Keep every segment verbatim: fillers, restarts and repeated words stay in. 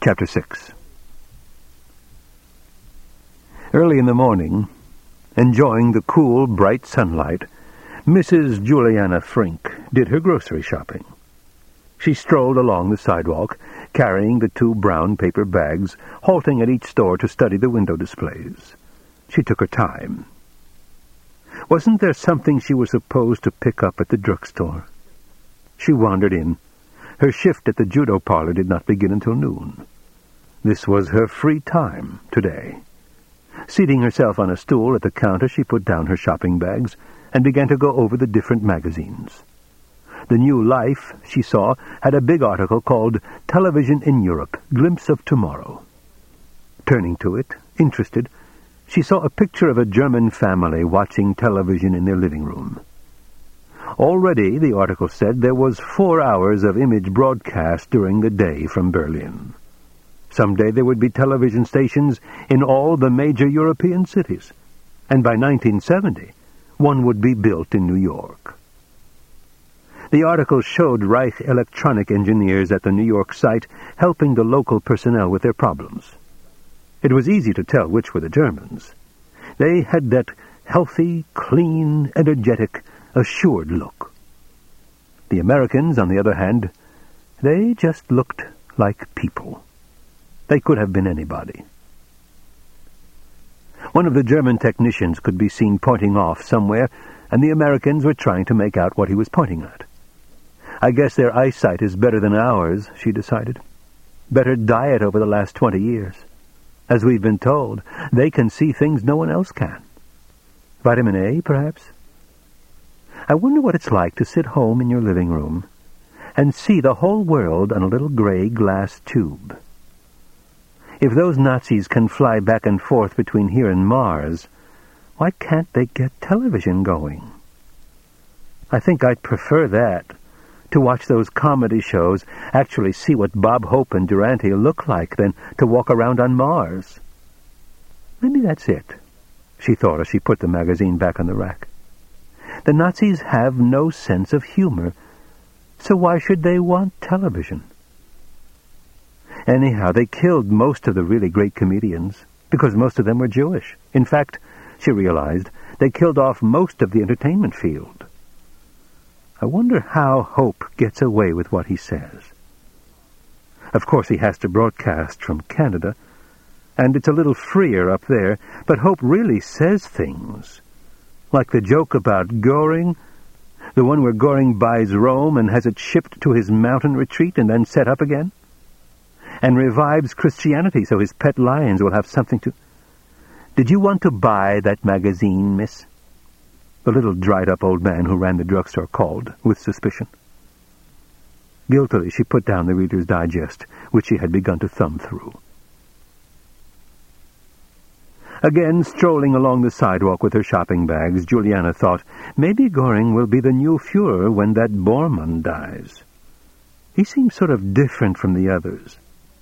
Chapter six. Early in the morning, enjoying the cool, bright sunlight, Missus Juliana Frink did her grocery shopping. She strolled along the sidewalk, carrying the two brown paper bags, halting at each store to study the window displays. She took her time. Wasn't there something she was supposed to pick up at the drugstore? She wandered in. Her shift at the judo parlor did not begin until noon. This was her free time today. Seating herself on a stool at the counter, she put down her shopping bags and began to go over the different magazines. The New Life, she saw, had a big article called Television in Europe, Glimpse of Tomorrow. Turning to it, interested, she saw a picture of a German family watching television in their living room. Already, the article said, there was four hours of image broadcast during the day from Berlin. Someday there would be television stations in all the major European cities, and by nineteen seventy, one would be built in New York. The article showed Reich electronic engineers at the New York site helping the local personnel with their problems. It was easy to tell which were the Germans. They had that healthy, clean, energetic, assured look. The Americans, on the other hand, they just looked like people. They could have been anybody. One of the German technicians could be seen pointing off somewhere, and the Americans were trying to make out what he was pointing at. I guess their eyesight is better than ours, she decided. Better diet over the last twenty years. As we've been told, they can see things no one else can. Vitamin A, perhaps? I wonder what it's like to sit home in your living room and see the whole world on a little gray glass tube. If those Nazis can fly back and forth between here and Mars, why can't they get television going? I think I'd prefer that, to watch those comedy shows, actually see what Bob Hope and Durante look like, than to walk around on Mars. Maybe that's it, she thought as she put the magazine back on the rack. The Nazis have no sense of humor, so why should they want television? Anyhow, they killed most of the really great comedians, because most of them were Jewish. In fact, she realized, they killed off most of the entertainment field. I wonder how Hope gets away with what he says. Of course, he has to broadcast from Canada, and it's a little freer up there, but Hope really says things. Like the joke about Goring, the one where Goring buys Rome and has it shipped to his mountain retreat and then set up again, and revives Christianity so his pet lions will have something to... Did you want to buy that magazine, miss? The little dried-up old man who ran the drugstore called, with suspicion. Guiltily, she put down the Reader's Digest, which she had begun to thumb through. Again, strolling along the sidewalk with her shopping bags, Juliana thought, maybe Goring will be the new Fuhrer when that Bormann dies. He seems sort of different from the others.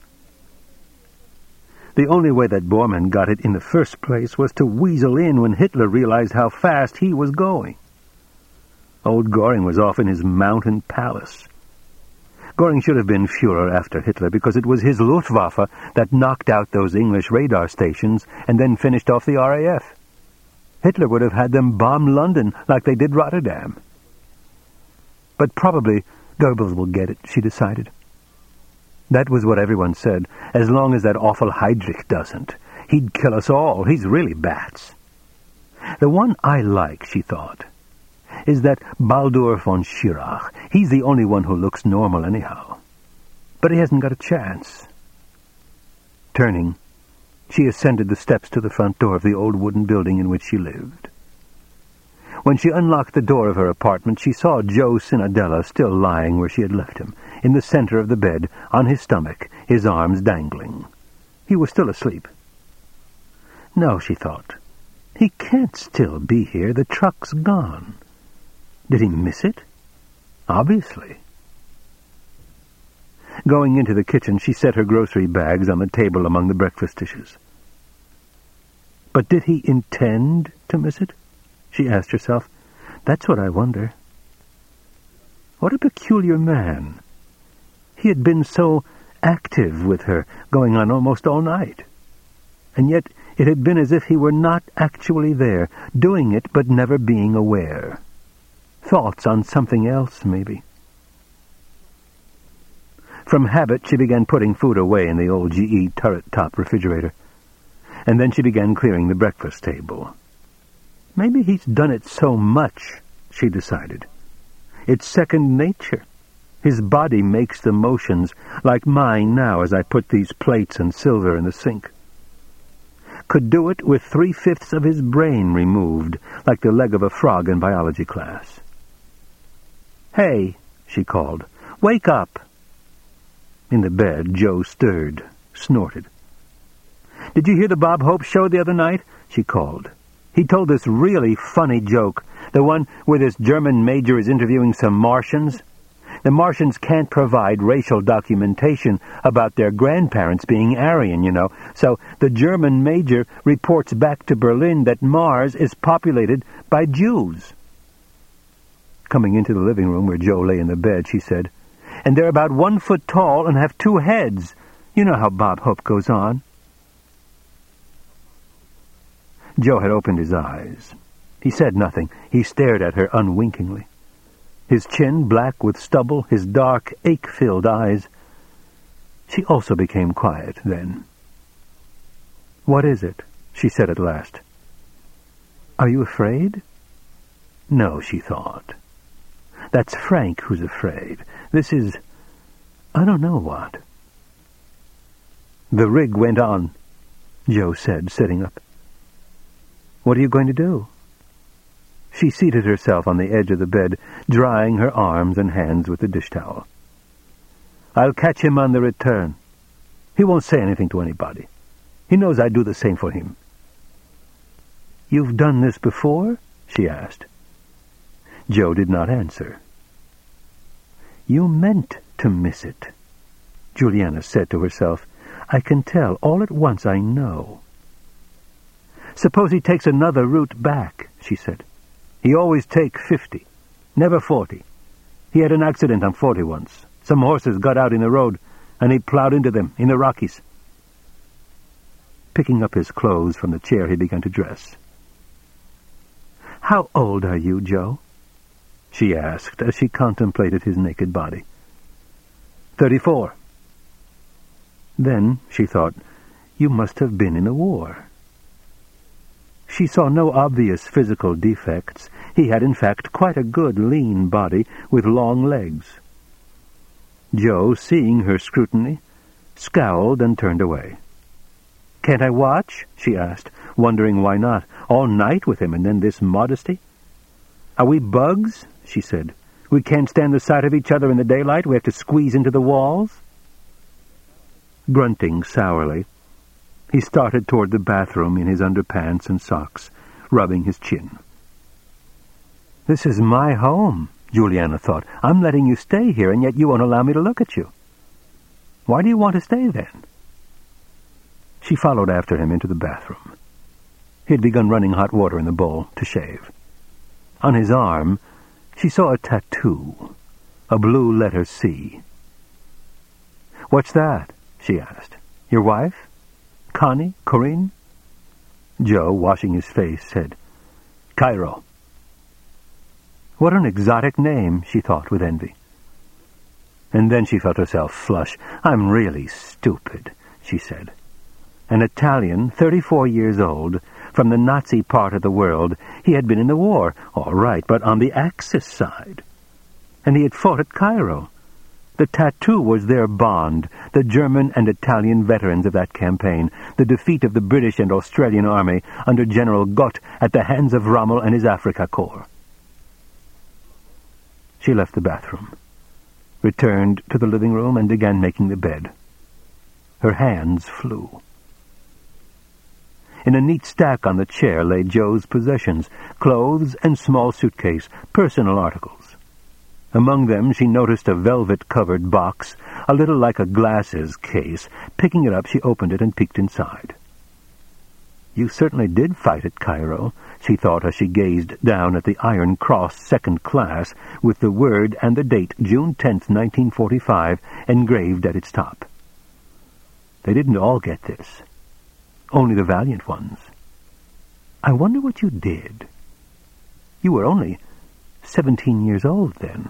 The only way that Bormann got it in the first place was to weasel in when Hitler realized how fast he was going. Old Goring was off in his mountain palace. Goring should have been Fuhrer after Hitler because it was his Luftwaffe that knocked out those English radar stations and then finished off the R A F. Hitler would have had them bomb London like they did Rotterdam. But probably Goebbels will get it, she decided. That was what everyone said, as long as that awful Heydrich doesn't. He'd kill us all. He's really bats. The one I like, she thought, is that Baldur von Schirach. He's the only one who looks normal anyhow. But he hasn't got a chance. Turning, she ascended the steps to the front door of the old wooden building in which she lived. When she unlocked the door of her apartment, she saw Joe Cinadella still lying where she had left him, in the center of the bed, on his stomach, his arms dangling. He was still asleep. No, she thought. He can't still be here. The truck's gone. Did he miss it? Obviously. Going into the kitchen, she set her grocery bags on the table among the breakfast dishes. But did he intend to miss it? She asked herself. That's what I wonder. What a peculiar man. He had been so active with her, going on almost all night. And yet it had been as if he were not actually there, doing it but never being aware. Thoughts on something else, maybe. From habit, she began putting food away in the old G E turret-top refrigerator. And then she began clearing the breakfast table. Maybe he's done it so much, she decided. It's second nature. His body makes the motions, like mine now as I put these plates and silver in the sink. Could do it with three-fifths of his brain removed, like the leg of a frog in biology class. "Hey," she called, "wake up." In the bed, Joe stirred, snorted. "Did you hear the Bob Hope show the other night?" she called. "He told this really funny joke, the one where this German major is interviewing some Martians. The Martians can't provide racial documentation about their grandparents being Aryan, you know, so the German major reports back to Berlin that Mars is populated by Jews." Coming into the living room where Joe lay in the bed, she said, "And they're about one foot tall and have two heads. You know how Bob Hope goes on." Joe had opened his eyes. He said nothing. He stared at her unwinkingly. His chin black with stubble, his dark, ache-filled eyes. She also became quiet then. "What is it?" she said at last. "Are you afraid?" No, she thought. That's Frank who's afraid. This is... I don't know what. "The rig went on," Joe said, sitting up. "What are you going to do?" She seated herself on the edge of the bed, drying her arms and hands with the dish towel. "I'll catch him on the return. He won't say anything to anybody. He knows I'd do the same for him." "You've done this before?" she asked. Joe did not answer. "You meant to miss it," Juliana said to herself. "I can tell. All at once I know." "Suppose he takes another route back," she said. "He always take fifty, never forty. He had an accident on forty once. Some horses got out in the road, and he plowed into them in the Rockies." Picking up his clothes from the chair, he began to dress. "How old are you, Joe?" she asked as she contemplated his naked body. Thirty-four. Then, she thought, you must have been in a war. She saw no obvious physical defects. He had, in fact, quite a good lean body with long legs. Joe, seeing her scrutiny, scowled and turned away. "Can't I watch?" she asked, wondering why not. All night with him, and then this modesty? "Are we bugs?" she said. "We can't stand the sight of each other in the daylight. We have to squeeze into the walls?" Grunting sourly, he started toward the bathroom in his underpants and socks, rubbing his chin. "This is my home," Juliana thought. "I'm letting you stay here, and yet you won't allow me to look at you. Why do you want to stay, then?" She followed after him into the bathroom. He had begun running hot water in the bowl to shave. On his arm, she saw a tattoo, a blue letter C. "What's that?" she asked. "Your wife? Connie? Corinne?" Joe, washing his face, said, "Cairo." What an exotic name, she thought with envy. And then she felt herself flush. "I'm really stupid," she said. An Italian, thirty-four years old, from the Nazi part of the world. He had been in the war, all right, but on the Axis side. And he had fought at Cairo. The tattoo was their bond, the German and Italian veterans of that campaign, the defeat of the British and Australian army under General Gott at the hands of Rommel and his Afrika Korps. She left the bathroom, returned to the living room, and began making the bed. Her hands flew. In a neat stack on the chair lay Joe's possessions, clothes and small suitcase, personal articles. Among them she noticed a velvet-covered box, a little like a glasses case. Picking it up, she opened it and peeked inside. "You certainly did fight at Cairo," she thought as she gazed down at the Iron Cross Second Class with the word and the date, June tenth, nineteen forty-five, engraved at its top. They didn't all get this. Only the valiant ones. I wonder what you did. You were only seventeen years old then.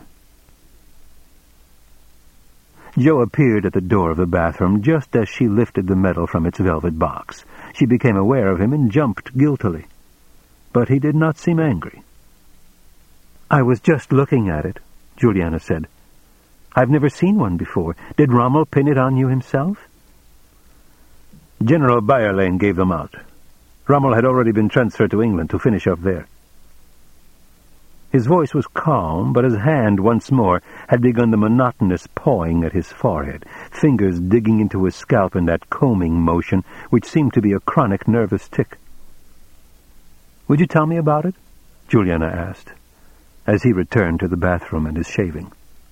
Jo appeared at the door of the bathroom just as she lifted the medal from its velvet box. She became aware of him and jumped guiltily. But he did not seem angry. "I was just looking at it," Juliana said. "I've never seen one before. Did Rommel pin it on you himself?" "General Bayerlein gave them out. Rommel had already been transferred to England to finish up there." His voice was calm, but his hand once more had begun the monotonous pawing at his forehead, fingers digging into his scalp in that combing motion which seemed to be a chronic nervous tic. "Would you tell me about it?" Juliana asked, as he returned to the bathroom and his shaving.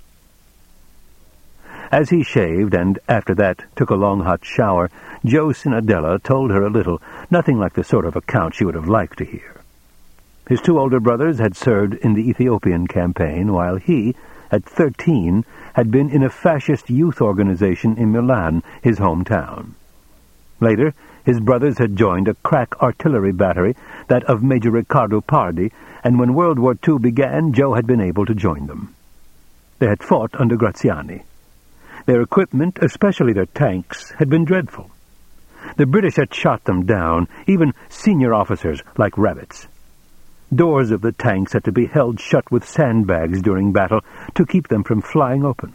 As he shaved, and after that took a long hot shower, Jo Cinadella told her a little, nothing like the sort of account she would have liked to hear. His two older brothers had served in the Ethiopian campaign, while he, at thirteen, had been in a fascist youth organization in Milan, his hometown. Later, his brothers had joined a crack artillery battery, that of Major Riccardo Pardi, and when World War Two began, Jo had been able to join them. They had fought under Graziani. Their equipment, especially their tanks, had been dreadful. The British had shot them down, even senior officers, like rabbits. Doors of the tanks had to be held shut with sandbags during battle to keep them from flying open.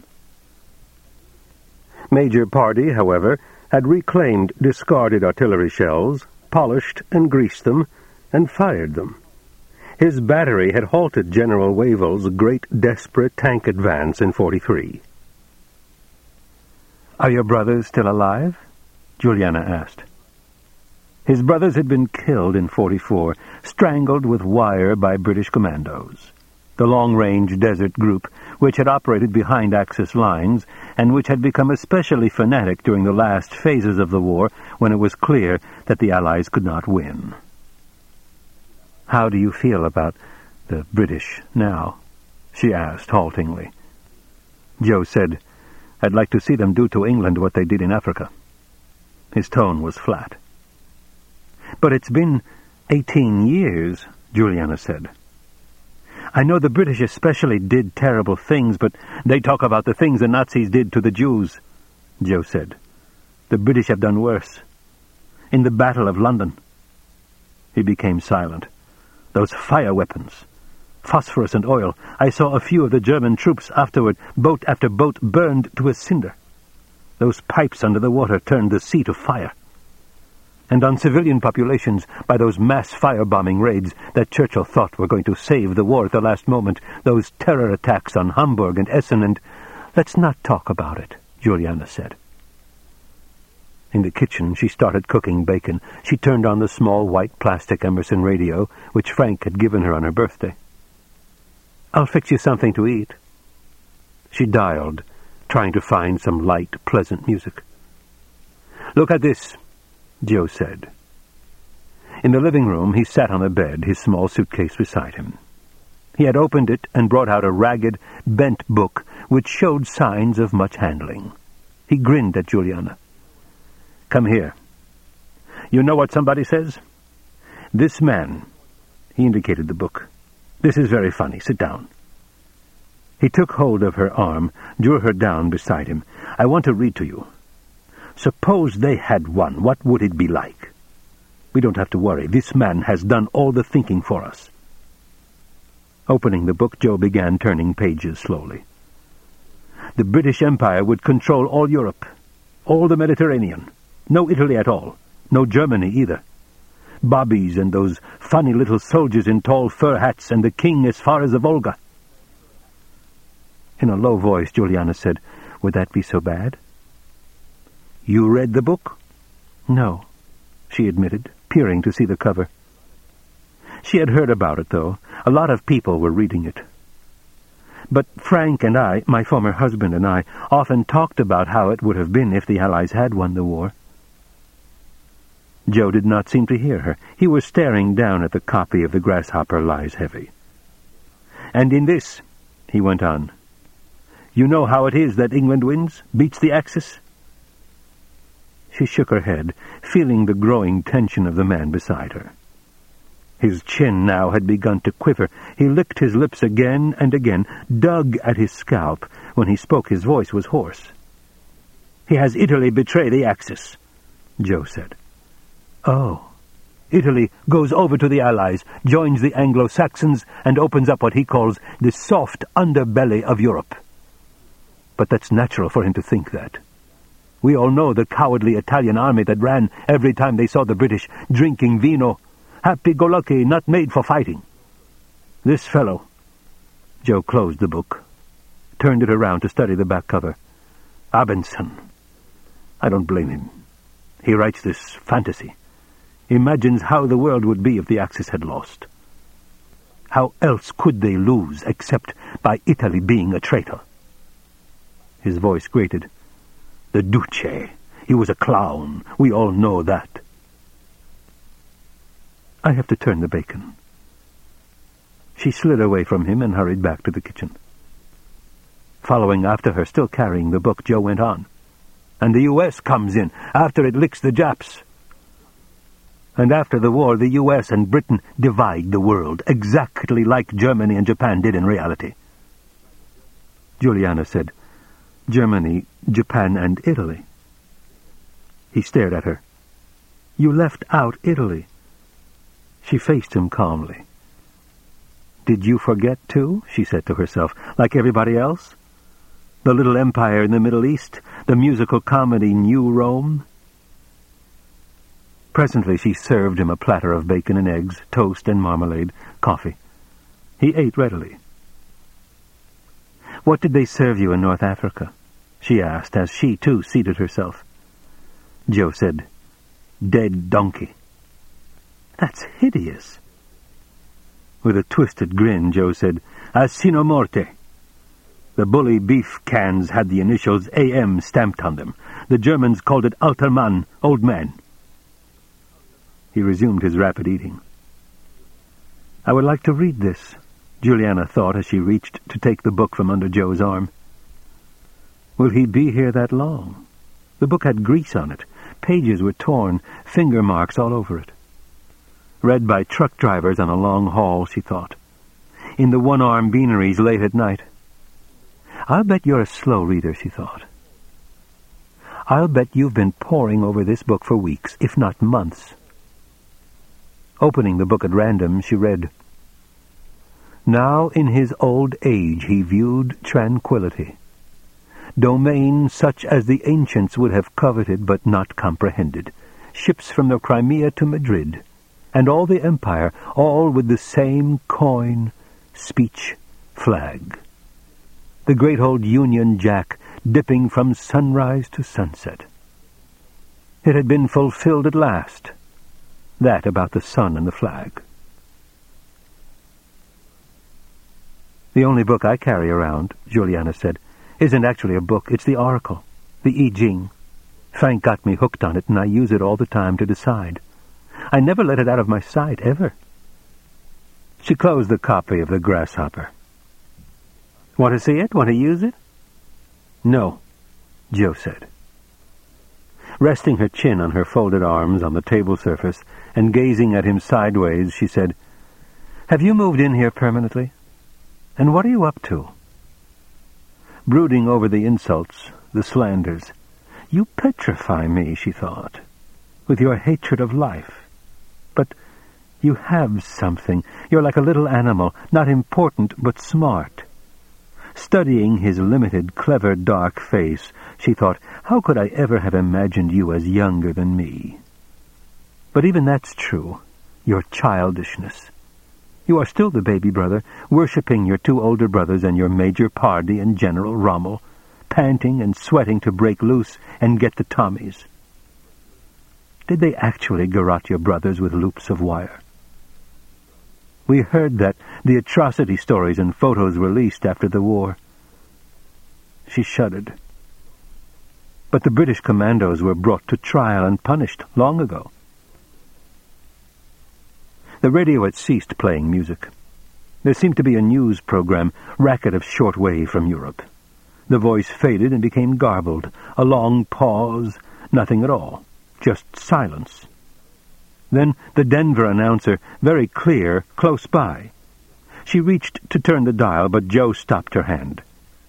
Major Pardi, however, had reclaimed discarded artillery shells, polished and greased them, and fired them. His battery had halted General Wavell's great desperate tank advance in forty-three. "Are your brothers still alive?" Juliana asked. His brothers had been killed in forty-four, strangled with wire by British commandos. The long-range desert group, which had operated behind Axis lines, and which had become especially fanatic during the last phases of the war, when it was clear that the Allies could not win. "How do you feel about the British now?" she asked haltingly. Jo said, "I'd like to see them do to England what they did in Africa." His tone was flat. "But it's been eighteen years, Juliana said. "I know the British especially did terrible things, but they talk about the things the Nazis did to the Jews," Jo said. "The British have done worse. In the Battle of London." He became silent. "Those fire weapons. Phosphorus and oil. I saw a few of the German troops afterward, boat after boat burned to a cinder. Those pipes under the water turned the sea to fire. And on civilian populations, by those mass firebombing raids that Churchill thought were going to save the war at the last moment, those terror attacks on Hamburg and Essen and—" "Let's not talk about it," Juliana said. In the kitchen, she started cooking bacon. She turned on the small white plastic Emerson radio, which Frank had given her on her birthday. "I'll fix you something to eat." She dialed, trying to find some light, pleasant music. "Look at this," Jo said. In the living room, he sat on the bed, his small suitcase beside him. He had opened it and brought out a ragged, bent book which showed signs of much handling. He grinned at Juliana. "Come here. You know what somebody says? This man," he indicated the book. "This is very funny. Sit down." He took hold of her arm, drew her down beside him. "I want to read to you. Suppose they had won, what would it be like? We don't have to worry. This man has done all the thinking for us." Opening the book, Jo began turning pages slowly. "The British Empire would control all Europe, all the Mediterranean. No Italy at all. No Germany either. Bobbies and those funny little soldiers in tall fur hats, and the king as far as the Volga." In a low voice, Juliana said, "Would that be so bad?" "You read the book?" "No," she admitted, peering to see the cover. She had heard about it, though. A lot of people were reading it. But Frank and I, my former husband and I, often talked about how it would have been if the Allies had won the war. Jo did not seem to hear her. He was staring down at the copy of The Grasshopper Lies Heavy. "And in this," he went on, "you know how it is that England wins, beats the Axis?" She shook her head, feeling the growing tension of the man beside her. His chin now had begun to quiver. He licked his lips again and again, dug at his scalp. When he spoke, his voice was hoarse. "He has Italy betray the Axis," Joe said. "Oh. Italy goes over to the Allies, joins the Anglo-Saxons, and opens up what he calls the soft underbelly of Europe. But that's natural for him to think that. We all know the cowardly Italian army that ran every time they saw the British drinking vino. Happy-go-lucky, not made for fighting. This fellow—" Joe closed the book, turned it around to study the back cover. "Abendsen. I don't blame him. He writes this fantasy, imagines how the world would be if the Axis had lost. How else could they lose except by Italy being a traitor?" His voice grated. "The Duce. He was a clown. We all know that." "I have to turn the bacon." She slid away from him and hurried back to the kitchen. Following after her, still carrying the book, Joe went on. "And the U S comes in after it licks the Japs. And after the war, the U S and Britain divide the world, exactly like Germany and Japan did in reality." Juliana said, "Germany, Japan, and Italy." He stared at her. "You left out Italy." She faced him calmly. "Did you forget, too?" she said to herself, "like everybody else? The little empire in the Middle East, the musical comedy New Rome?" Presently she served him a platter of bacon and eggs, toast and marmalade, coffee. He ate readily. "What did they serve you in North Africa?" she asked, as she, too, seated herself. Joe said, "Dead donkey." "That's hideous." With a twisted grin, Joe said, "Asino morte." The bully beef cans had the initials A M stamped on them. The Germans called it Alter Mann, old man. He resumed his rapid eating. "I would like to read this," Juliana thought as she reached to take the book from under Joe's arm. Will he be here that long? The book had grease on it. Pages were torn, finger marks all over it. Read by truck drivers on a long haul, she thought. In the one-arm beaneries late at night. I'll bet you're a slow reader, she thought. I'll bet you've been poring over this book for weeks, if not months. Opening the book at random, she read, "Now in his old age he viewed tranquility, domain such as the ancients would have coveted but not comprehended, ships from the Crimea to Madrid, and all the empire, all with the same coin, speech, flag. The great old Union Jack dipping from sunrise to sunset. It had been fulfilled at last, that about the sun and the flag. The only book I carry around," Juliana said, "isn't actually a book, it's the Oracle, the I Ching. Frank got me hooked on it, and I use it all the time to decide. I never let it out of my sight, ever." She closed the copy of The Grasshopper. "Want to see it? Want to use it?" "No," Joe said. Resting her chin on her folded arms on the table surface and gazing at him sideways, she said, "Have you moved in here permanently? And what are you up to?" Brooding over the insults, the slanders. "You petrify me," she thought, "with your hatred of life. But you have something. You're like a little animal, not important but smart." Studying his limited, clever, dark face, she thought, how could I ever have imagined you as younger than me? But even that's true, your childishness. You are still the baby brother, worshipping your two older brothers and your Major Pardee and General Rommel, panting and sweating to break loose and get the Tommies. Did they actually garrote your brothers with loops of wire? We heard that, the atrocity stories and photos released after the war. She shuddered. But the British commandos were brought to trial and punished long ago. The radio had ceased playing music. There seemed to be a news program, racket of shortwave from Europe. The voice faded and became garbled. A long pause, nothing at all. just silence. Then the Denver announcer, very clear, close by. She reached to turn the dial, but Joe stopped her hand.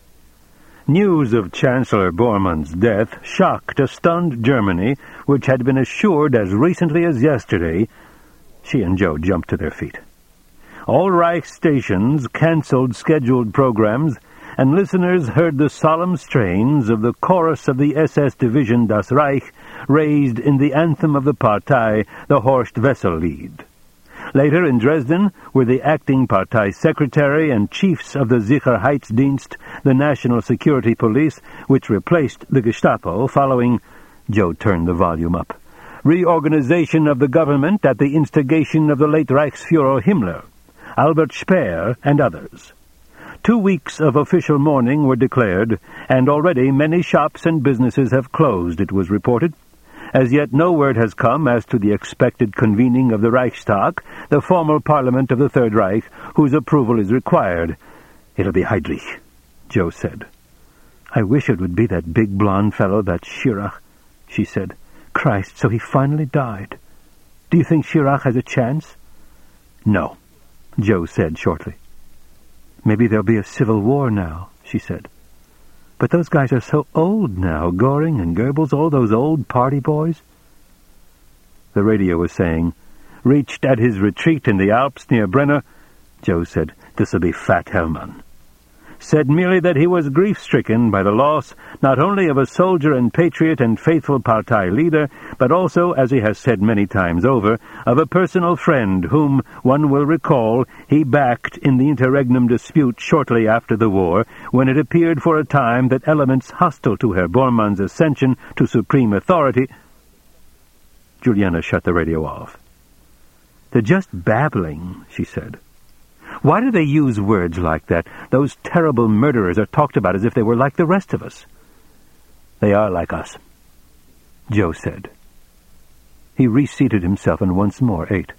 News of Chancellor Bormann's death shocked a stunned Germany, which had been assured as recently as yesterday. She and Joe jumped to their feet. All Reich stations cancelled scheduled programs, and listeners heard the solemn strains of the chorus of the S S Division Das Reich raised in the anthem of the Partei, the Horst Wessel-Lied. Later in Dresden were the acting Partei secretary and chiefs of the Sicherheitsdienst, the National Security Police, which replaced the Gestapo following, Joe turned the volume up, reorganization of the government at the instigation of the late Reichsfuhrer Himmler, Albert Speer, and others. Two weeks of official mourning were declared, and already many shops and businesses have closed, it was reported. As yet no word has come as to the expected convening of the Reichstag, the formal parliament of the Third Reich, whose approval is required. It'll be Heydrich, Joe said. I wish it would be that big blond fellow, that Schirach, she said. Christ, so he finally died. Do you think Schirach has a chance? No, Joe said shortly. Maybe there'll be a civil war now, she said. But those guys are so old now, Göring and Goebbels, all those old party boys. The radio was saying, reached at his retreat in the Alps near Brenner, Joe said, this'll be Fat Hellman. Said merely that he was grief-stricken by the loss not only of a soldier and patriot and faithful Partei leader, but also, as he has said many times over, of a personal friend whom, one will recall, he backed in the interregnum dispute shortly after the war, when it appeared for a time that elements hostile to Herr Bormann's ascension to supreme authority... Juliana shut the radio off. They're just babbling, she said. Why do they use words like that? Those terrible murderers are talked about as if they were like the rest of us. They are like us, Joe said. He reseated himself and once more ate.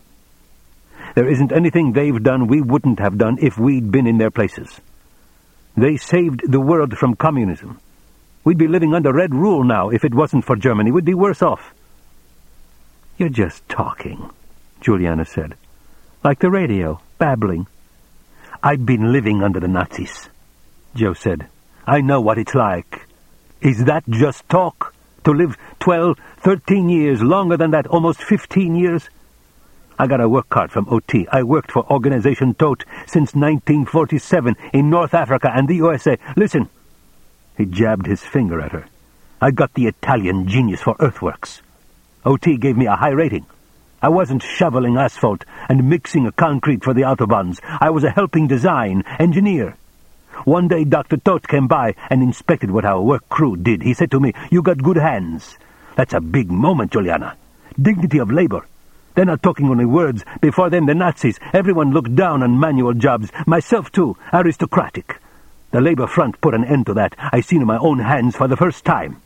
There isn't anything they've done we wouldn't have done if we'd been in their places. They saved the world from communism. We'd be living under Red Rule now if it wasn't for Germany. We'd be worse off. You're just talking, Juliana said. Like the radio, babbling. I've been living under the Nazis, Joe said. I know what it's like. Is that just talk? To live twelve, thirteen years, longer than that, almost fifteen years? I got a work card from O T. I worked for Organisation Todt since nineteen forty-seven in North Africa and the U S A. Listen. He jabbed his finger at her. I got the Italian genius for earthworks. O T gave me a high rating. I wasn't shoveling asphalt and mixing a concrete for the autobahns. I was a helping design engineer. One day Doctor Todt came by and inspected what our work crew did. He said to me, you got good hands. That's a big moment, Juliana. Dignity of labor. They're not talking only words. Before them, the Nazis. Everyone looked down on manual jobs. Myself, too. Aristocratic. The Labour Front put an end to that. I seen in my own hands for the first time.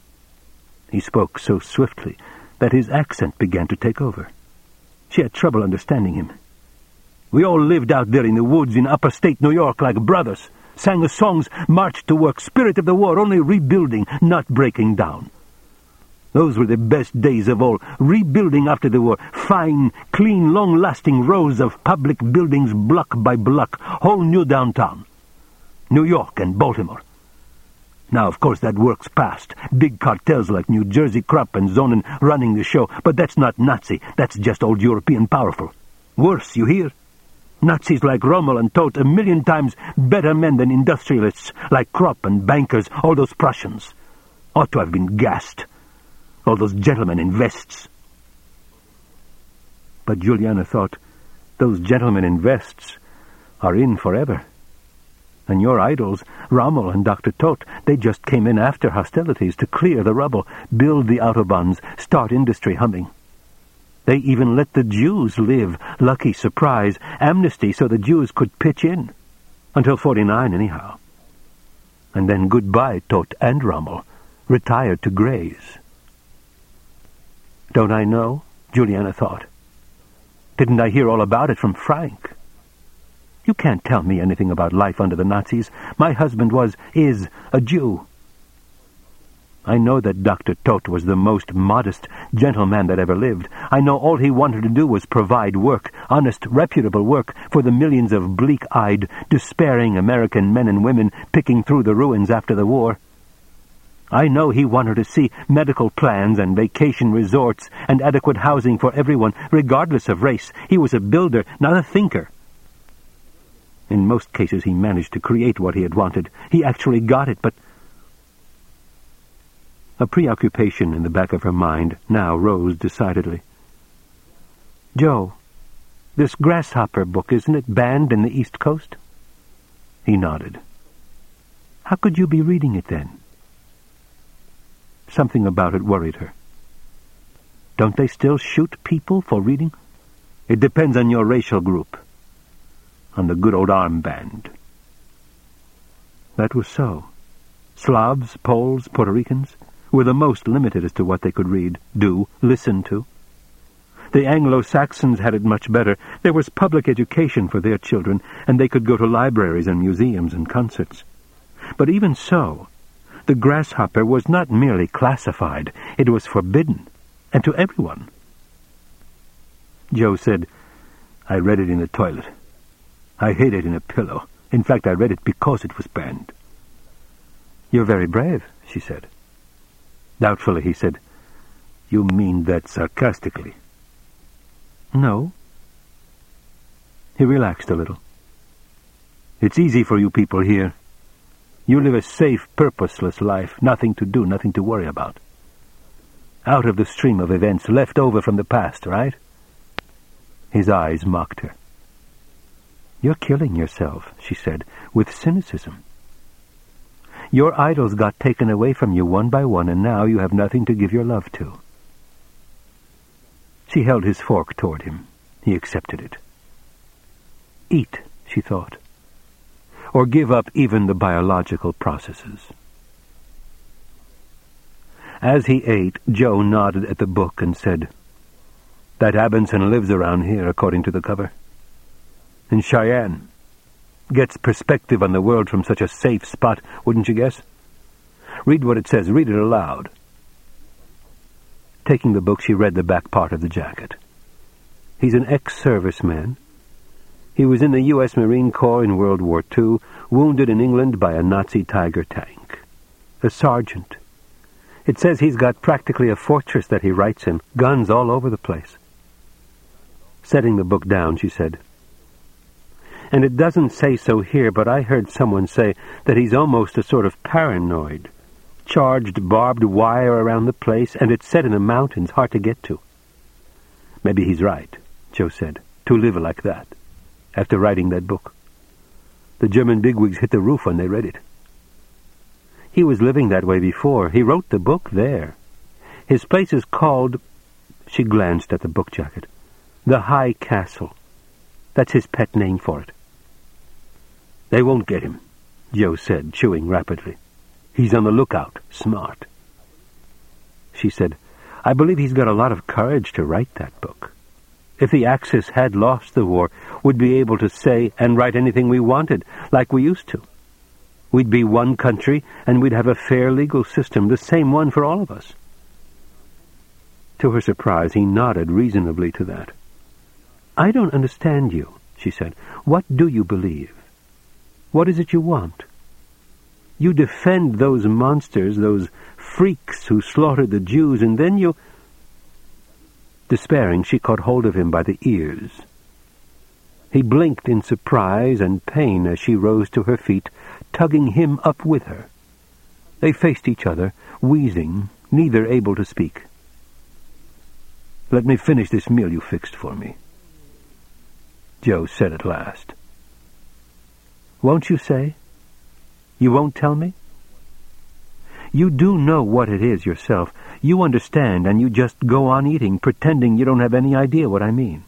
He spoke so swiftly that his accent began to take over. She had trouble understanding him. We all lived out there in the woods in upper-state New York like brothers, sang the songs, marched to work, spirit of the war, only rebuilding, not breaking down. Those were the best days of all, rebuilding after the war, fine, clean, long-lasting rows of public buildings block by block, whole new downtown. New York and Baltimore. Now, of course, that work's past. Big cartels like New Jersey Krupp and Zonen running the show. But that's not Nazi. That's just old European powerful. Worse, you hear? Nazis like Rommel and Todt, a million times better men than industrialists like Krupp and bankers, all those Prussians. Ought to have been gassed. All those gentlemen in vests. But Juliana thought, those gentlemen in vests are in forever. And your idols, Rommel and Doctor Todt, they just came in after hostilities to clear the rubble, build the autobahns, start industry humming. They even let the Jews live, lucky surprise, amnesty so the Jews could pitch in. Until forty-nine, anyhow. And then goodbye, Todt and Rommel, retired to graze. Don't I know? Juliana thought. Didn't I hear all about it from Frank? You can't tell me anything about life under the Nazis. My husband was, is, a Jew. I know that Doctor Todt was the most modest gentleman that ever lived. I know all he wanted to do was provide work, honest, reputable work, for the millions of bleak-eyed, despairing American men and women picking through the ruins after the war. I know he wanted to see medical plans and vacation resorts and adequate housing for everyone, regardless of race. He was a builder, not a thinker. In most cases he managed to create what he had wanted. He actually got it, but... A preoccupation in the back of her mind now rose decidedly. "Joe, this Grasshopper book, isn't it banned in the East Coast?" He nodded. "How could you be reading it then?" Something about it worried her. "Don't they still shoot people for reading?" "It depends on your racial group. On the good old armband." That was so. Slavs, Poles, Puerto Ricans were the most limited as to what they could read, do, listen to. The Anglo-Saxons had it much better. There was public education for their children, and they could go to libraries and museums and concerts. But even so, the Grasshopper was not merely classified. It was forbidden, and to everyone. Joe said, "I read it in the toilet. I hid it in a pillow. In fact, I read it because it was banned." "You're very brave," she said. Doubtfully, he said, "You mean that sarcastically?" "No." He relaxed a little. "It's easy for you people here. You live a safe, purposeless life, nothing to do, nothing to worry about. Out of the stream of events, left over from the past, right?" His eyes mocked her. "You're killing yourself," she said, with cynicism. "Your idols got taken away from you one by one, and now you have nothing to give your love to." She held his fork toward him. He accepted it. Eat, she thought, or give up even the biological processes. As he ate, Joe nodded at the book and said, "That Abinson lives around here, according to the cover. In Cheyenne. Gets perspective on the world from such a safe spot, wouldn't you guess? Read what it says. Read it aloud." Taking the book, she read the back part of the jacket. He's an ex-serviceman. He was in the U S Marine Corps in World War Two, wounded in England by a Nazi Tiger tank. A sergeant. It says he's got practically a fortress that he writes in, guns all over the place. Setting the book down, she said, "And it doesn't say so here, but I heard someone say that he's almost a sort of paranoid. Charged barbed wire around the place, and it's set in the mountains, hard to get to." "Maybe he's right," Joe said, "to live like that, after writing that book. The German bigwigs hit the roof when they read it. He was living that way before. He wrote the book there. His place is called..." She glanced at the book jacket. "The High Castle. That's his pet name for it." "They won't get him," Joe said, chewing rapidly. "He's on the lookout. Smart." She said, "I believe he's got a lot of courage to write that book. If the Axis had lost the war, we'd be able to say and write anything we wanted, like we used to. We'd be one country, and we'd have a fair legal system, the same one for all of us." To her surprise, he nodded reasonably to that. "I don't understand you," she said. "What do you believe? What is it you want? You defend those monsters, those freaks who slaughtered the Jews, and then you—" Despairing, she caught hold of him by the ears. He blinked in surprise and pain as she rose to her feet, tugging him up with her. They faced each other, wheezing, neither able to speak. "Let me finish this meal you fixed for me," Joe said at last. "Won't you say? You won't tell me? You do know what it is yourself. You understand, and you just go on eating, pretending you don't have any idea what I mean."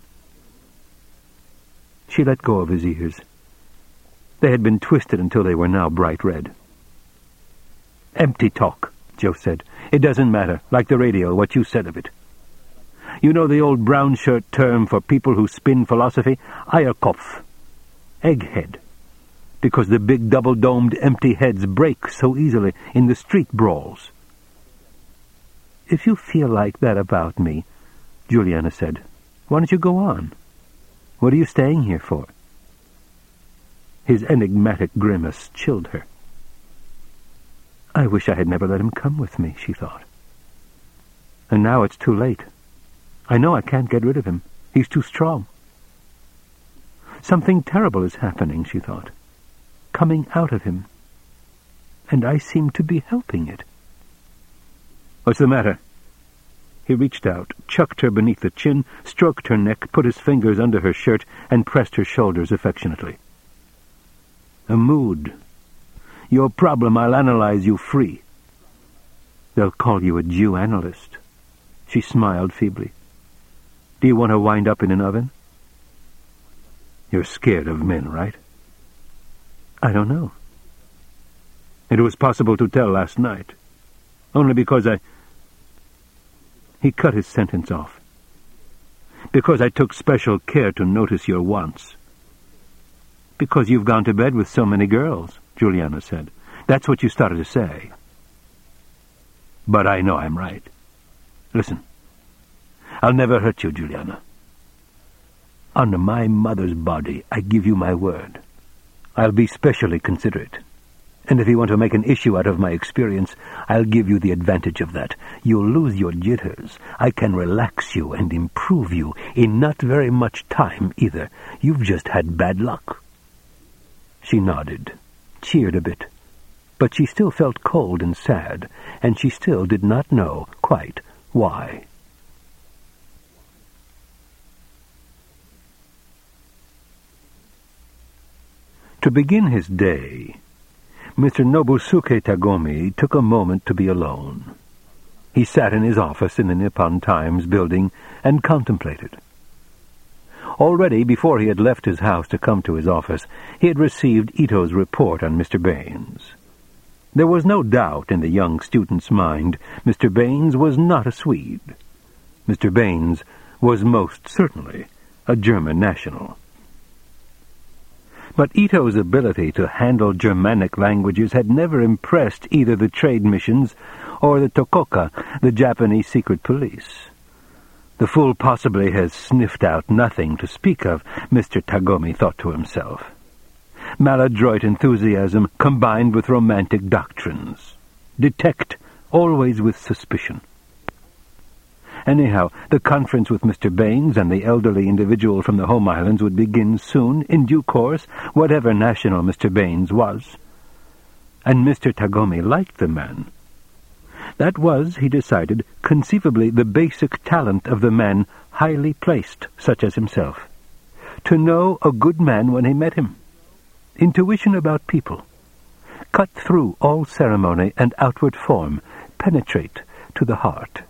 She let go of his ears. They had been twisted until they were now bright red. "Empty talk," Joe said. "It doesn't matter, like the radio, what you said of it. You know the old brown-shirt term for people who spin philosophy? Eierkopf. Egghead. Because the big double-domed empty heads break so easily in the street brawls. If you feel like that about me, Juliana said, why don't you go on? What are you staying here for? His enigmatic grimace chilled her. I wish I had never let him come with me, she thought. And now it's too late. I know I can't get rid of him. He's too strong. Something terrible is happening, she thought, coming out of him. And I seem to be helping it. What's the matter? He reached out, chucked her beneath the chin, stroked her neck, put his fingers under her shirt, and pressed her shoulders affectionately. A mood. Your problem, I'll analyze you free. They'll call you a Jew analyst. She smiled feebly. Do you want to wind up in an oven? You're scared of men, right? I don't know. It was possible to tell last night. Only because I... He cut his sentence off. Because I took special care to notice your wants. Because you've gone to bed with so many girls, Juliana said. That's what you started to say. But I know I'm right. Listen. I'll never hurt you, Juliana. On my mother's body, I give you my word. I'll be specially considerate. And if you want to make an issue out of my experience, I'll give you the advantage of that. You'll lose your jitters. I can relax you and improve you in not very much time, either. You've just had bad luck. She nodded, cheered a bit. But she still felt cold and sad, and she still did not know quite why. To begin his day, Mister Nobusuke Tagomi took a moment to be alone. He sat in his office in the Nippon Times building and contemplated. Already, before he had left his house to come to his office, he had received Ito's report on Mister Baines. There was no doubt in the young student's mind Mister Baines was not a Swede. Mister Baines was most certainly a German national. But Ito's ability to handle Germanic languages had never impressed either the trade missions or the Tokoka, the Japanese secret police. The fool possibly has sniffed out nothing to speak of, Mister Tagomi thought to himself. Maladroit enthusiasm combined with romantic doctrines. Detect, always with suspicion. Anyhow, the conference with Mister Baines and the elderly individual from the home islands would begin soon, in due course, whatever national Mister Baines was. And Mister Tagomi liked the man. That was, he decided, conceivably the basic talent of the man highly placed, such as himself. To know a good man when he met him. Intuition about people. Cut through all ceremony and outward form. Penetrate to the heart.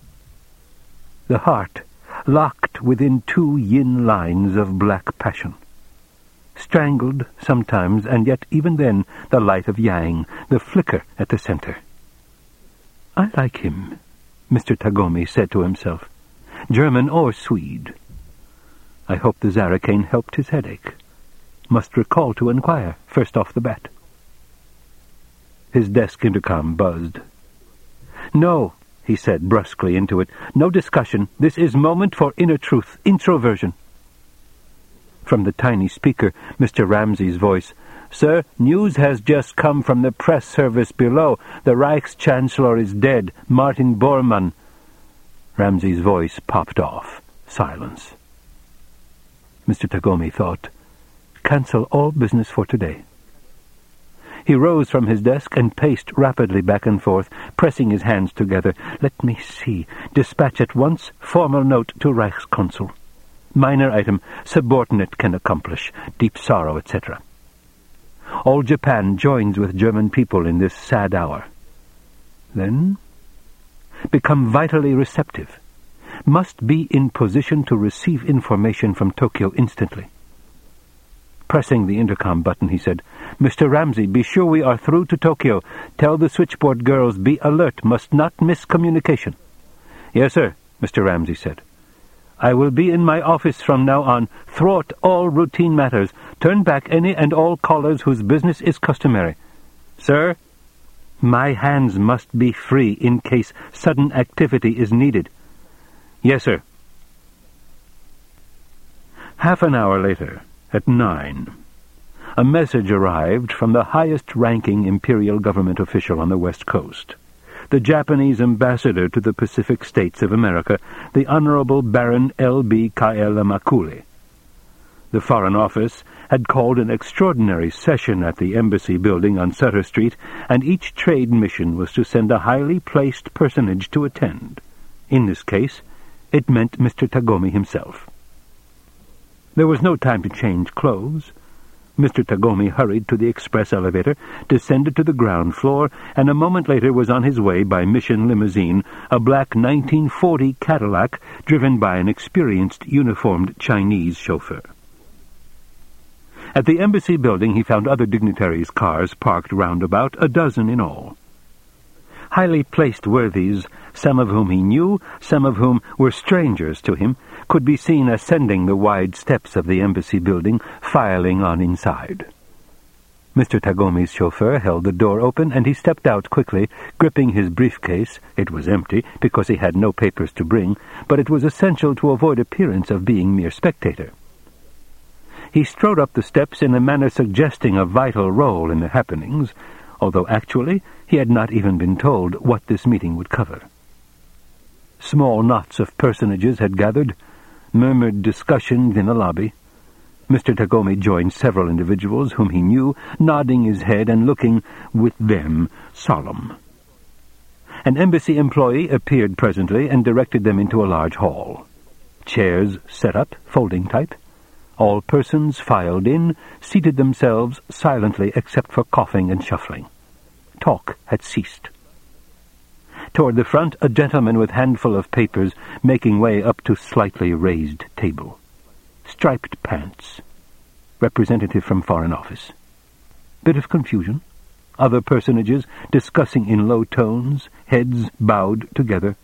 The heart, locked within two yin lines of black passion. Strangled sometimes, and yet even then the light of yang, the flicker at the center. I like him, Mister Tagomi said to himself. German or Swede. I hope the Zaricane helped his headache. Must recall to inquire, first off the bat. His desk intercom buzzed. No, he said brusquely into it. No discussion. This is moment for inner truth, introversion. From the tiny speaker, Mister Ramsey's voice. Sir, news has just come from the press service below. The Reichschancellor is dead. Martin Bormann. Ramsey's voice popped off. Silence. Mister Tagomi thought, cancel all business for today. He rose from his desk and paced rapidly back and forth, pressing his hands together. Let me see. Dispatch at once. Formal note to Reichskonsul. Minor item. Subordinate can accomplish. Deep sorrow, et cetera. All Japan joins with German people in this sad hour. Then, become vitally receptive. Must be in position to receive information from Tokyo instantly. Pressing the intercom button, he said, Mister Ramsey, be sure we are through to Tokyo. Tell the switchboard girls, be alert, must not miss communication. Yes, sir, Mister Ramsey said. I will be in my office from now on. Thwart all routine matters. Turn back any and all callers whose business is customary. Sir? My hands must be free in case sudden activity is needed. Yes, sir. Half an hour later, at nine, a message arrived from the highest-ranking imperial government official on the West Coast, the Japanese ambassador to the Pacific States of America, the Honorable Baron L B Kaelamakule. The Foreign Office had called an extraordinary session at the Embassy building on Sutter Street, and each trade mission was to send a highly placed personage to attend. In this case, it meant Mister Tagomi himself. There was no time to change clothes. Mister Tagomi hurried to the express elevator, descended to the ground floor, and a moment later was on his way by Mission Limousine, a black nineteen forty Cadillac driven by an experienced uniformed Chinese chauffeur. At the Embassy building he found other dignitaries' cars parked round about, a dozen in all. Highly placed worthies, some of whom he knew, some of whom were strangers to him, could be seen ascending the wide steps of the Embassy building, filing on inside. Mister Tagomi's chauffeur held the door open, and he stepped out quickly, gripping his briefcase. It was empty, because he had no papers to bring, but it was essential to avoid appearance of being mere spectator. He strode up the steps in a manner suggesting a vital role in the happenings, although actually he had not even been told what this meeting would cover. Small knots of personages had gathered, murmured discussions in the lobby. Mister Tagomi joined several individuals whom he knew, nodding his head and looking, with them, solemn. An embassy employee appeared presently and directed them into a large hall. Chairs set up, folding type. All persons filed in, seated themselves silently except for coughing and shuffling. Talk had ceased. Toward the front, a gentleman with handful of papers making way up to slightly raised table. Striped pants. Representative from Foreign Office. Bit of confusion. Other personages discussing in low tones, heads bowed together.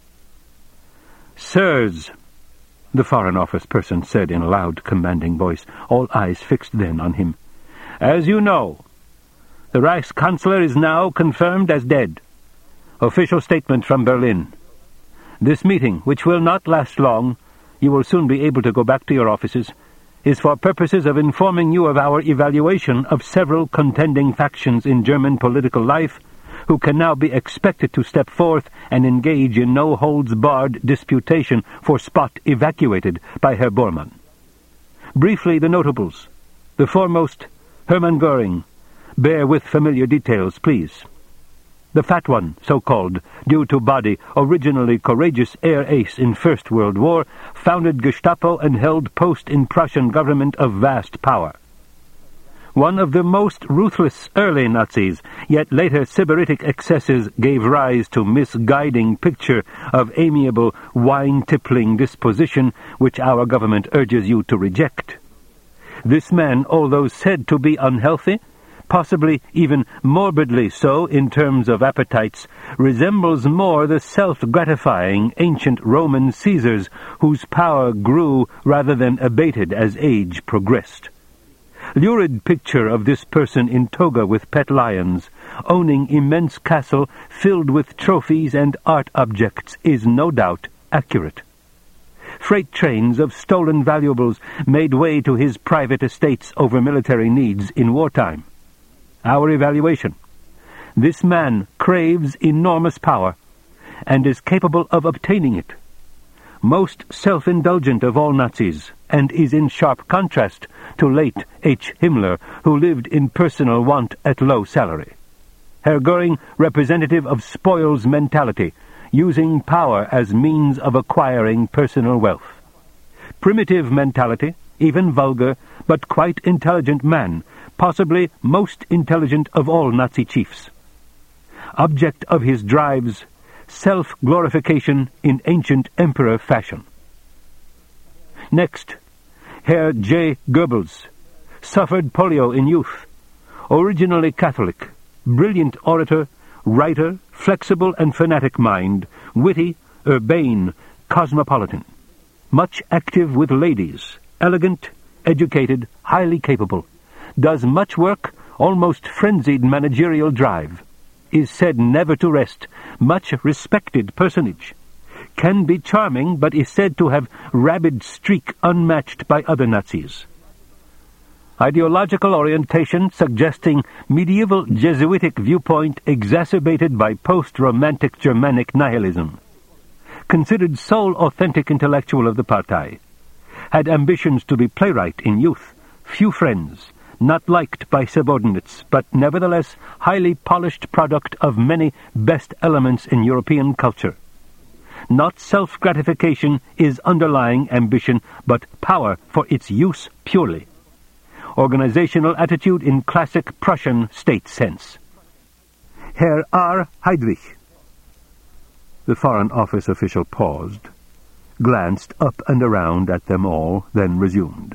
Sirs, the Foreign Office person said in a loud, commanding voice, all eyes fixed then on him. As you know, the Reichskanzler is now confirmed as dead. Official statement from Berlin. This meeting, which will not last long, you will soon be able to go back to your offices, is for purposes of informing you of our evaluation of several contending factions in German political life, who can now be expected to step forth and engage in no-holds-barred disputation for spot evacuated by Herr Bormann. Briefly, the notables. The foremost, Hermann Göring. Bear with familiar details, please. The fat one, so-called, due to body, originally courageous air ace in First World War, founded Gestapo and held post in Prussian government of vast power. One of the most ruthless early Nazis, yet later sybaritic excesses gave rise to misguiding picture of amiable, wine-tippling disposition which our government urges you to reject. This man, although said to be unhealthy, possibly even morbidly so in terms of appetites, resembles more the self-gratifying ancient Roman Caesars whose power grew rather than abated as age progressed. Lurid picture of this person in toga with pet lions, owning immense castle filled with trophies and art objects, is no doubt accurate. Freight trains of stolen valuables made way to his private estates over military needs in wartime. Our evaluation. This man craves enormous power, and is capable of obtaining it. Most self-indulgent of all Nazis, and is in sharp contrast to late H. Himmler, who lived in personal want at low salary. Herr Göring, representative of spoils mentality, using power as means of acquiring personal wealth. Primitive mentality, even vulgar, but quite intelligent man, possibly most intelligent of all Nazi chiefs. Object of his drives, self-glorification in ancient emperor fashion. Next, Herr J. Goebbels, suffered polio in youth, originally Catholic, brilliant orator, writer, flexible and fanatic mind, witty, urbane, cosmopolitan, much active with ladies, elegant, educated, highly capable, does much work, almost frenzied managerial drive. is said never to rest, much respected personage. Can be charming, but is said to have rabid streak unmatched by other Nazis. Ideological orientation suggesting medieval Jesuitic viewpoint exacerbated by post-romantic Germanic nihilism. Considered sole authentic intellectual of the Partei. Had ambitions to be playwright in youth, few friends, not liked by subordinates, but nevertheless highly polished product of many best elements in European culture. Not self-gratification is underlying ambition, but power for its use purely. Organizational attitude in classic Prussian state sense. Herr R. Heydrich. The Foreign Office official paused, glanced up and around at them all, then resumed.